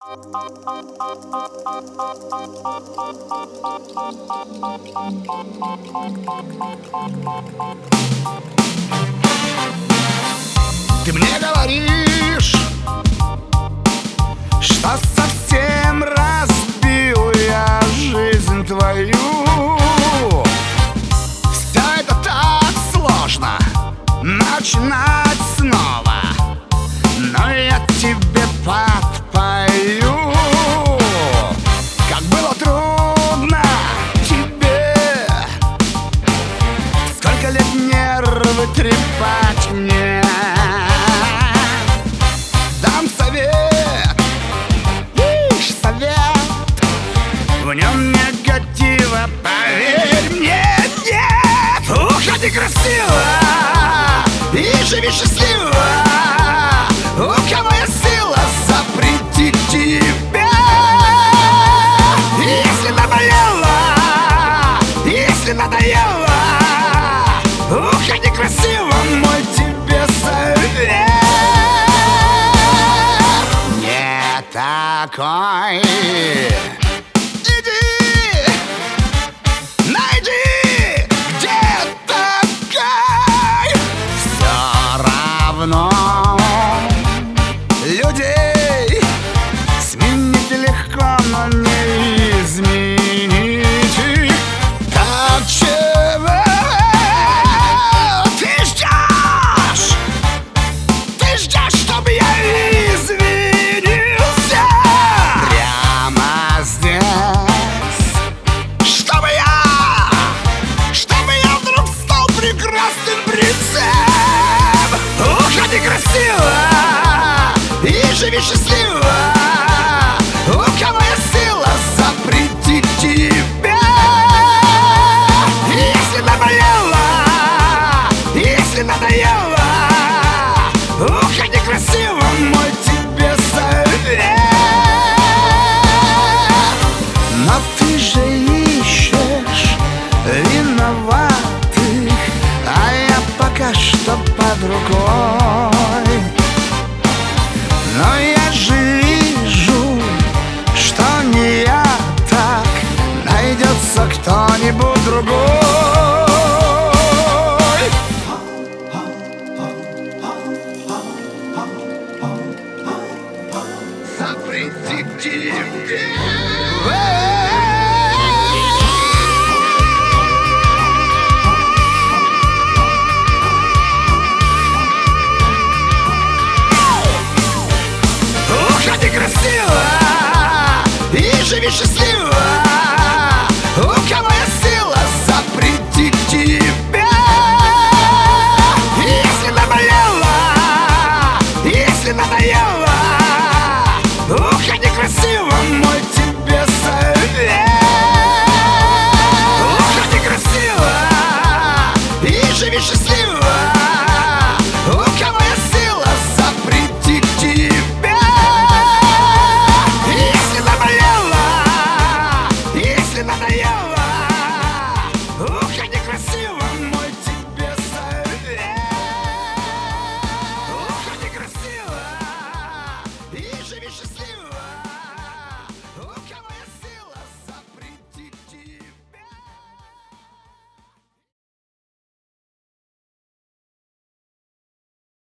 Ты мне говоришь, что совсем разбил я жизнь твою. Все это так сложно начинать снова, но я тебе подпою. Как было трудно тебе, сколько лет нервы трепать мне. Дам совет, лишь совет, в нем негатива, поверь мне, нет. Уходи красиво и живи счастливо. У кого есть сила запретить тебя? Если наболело, если надоело, уходи красиво, мой тебе совет. Не такой. Иди, найди, где такой. Все равно людей сменить легко, но не изменить их. Так чего ты ждешь? Ты ждешь, чтобы я извинился прямо здесь? Чтобы я вдруг стал прекрасным принцем? Уходи красиво и живи счастливо. У кого есть сила запретить тебя? Если наболело, если надоело, уходи красиво, мой тебе совет. Но ты же ищешь виноватых, а я пока что под рукой. Но я же вижу, что не я так, найдется кто-нибудь другой. Запретить тебе. Уходи красиво и живи счастливо.